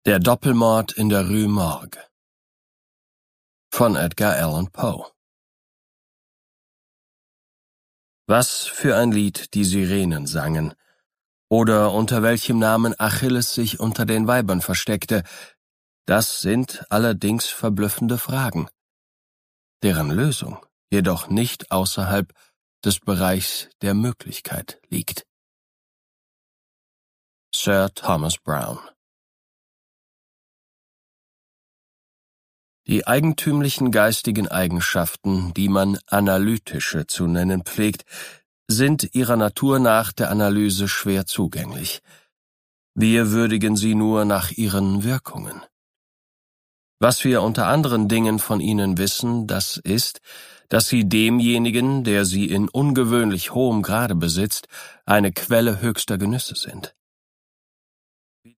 Der Doppelmord in der Rue Morgue von Edgar Allan Poe. Was für ein Lied die Sirenen sangen, oder unter welchem Namen Achilles sich unter den Weibern versteckte, das sind allerdings verblüffende Fragen, deren Lösung jedoch nicht außerhalb des Bereichs der Möglichkeit liegt. Sir Thomas Browne. Die eigentümlichen geistigen Eigenschaften, die man analytische zu nennen pflegt, sind ihrer Natur nach der Analyse schwer zugänglich. Wir würdigen sie nur nach ihren Wirkungen. Was wir unter anderen Dingen von ihnen wissen, das ist, dass sie demjenigen, der sie in ungewöhnlich hohem Grade besitzt, eine Quelle höchster Genüsse sind.